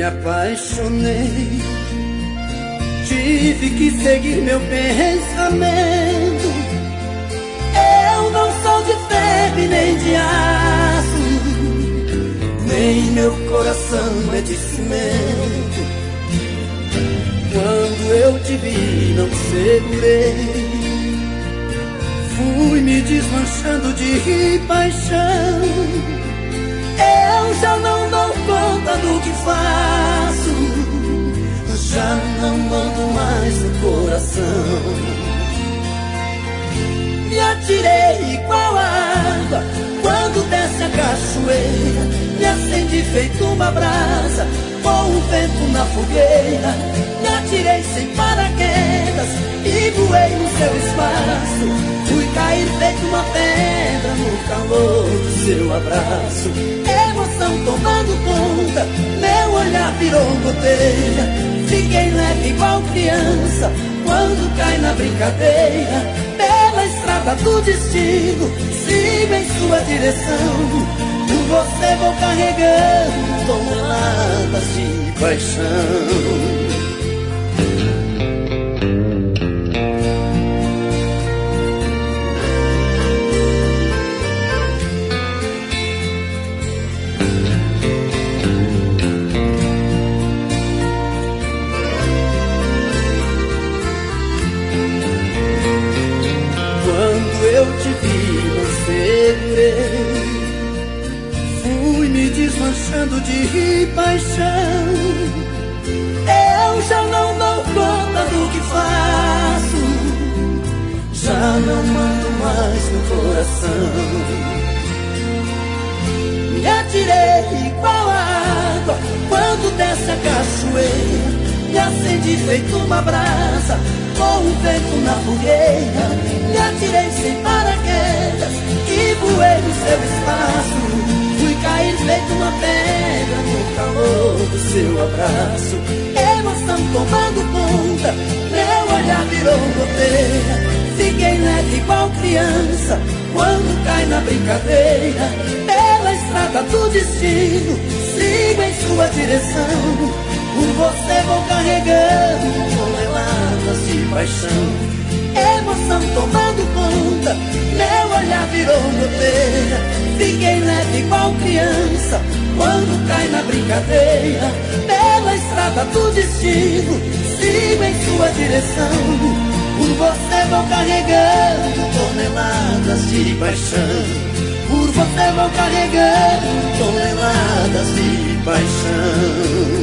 me apaixonei, tive que seguir meu pensamento. Eu não sou de ferro nem de aço, nem meu coração é de cimento. Quando eu te vi não segurei, fui me desmanchando de paixão. Eu já não dou conta do que faço, já não mando mais no coração. Me atirei igual a água quando desce a cachoeira, me acendi feito uma brasa com o vento na fogueira. Me atirei sem paraquedas e voei no seu espaço, fui cair feito uma pedra no calor do seu abraço. Emoção tomando conta, meu olhar virou goteira. Fiquei leve igual criança quando cai na brincadeira. Pela estrada do destino, sigo em sua direção. Por você vou carregando toneladas de paixão. Eu te vi, não segurei, fui me desmanchando de paixão. Eu já não dou conta do que faço, já não mando mais no coração. Me atirei igual a água quando desce a cachoeira, me acendi feito uma brasa com o vento na fogueira. Me atirei sem paraquedas e voei no seu espaço, fui cair feito uma pedra no calor do seu abraço. Emoção tomando conta, meu olhar virou goteira. Fiquei leve igual criança quando cai na brincadeira. Pela estrada do destino, sigo em sua direção. Por você vou carregando toneladas de paixão. Emoção tomando conta, meu olhar virou goteira. Fiquei leve igual criança quando cai na brincadeira. Pela estrada do destino, sigo em sua direção. Por você vou carregando toneladas de paixão. Por você vou carregando toneladas de paixão.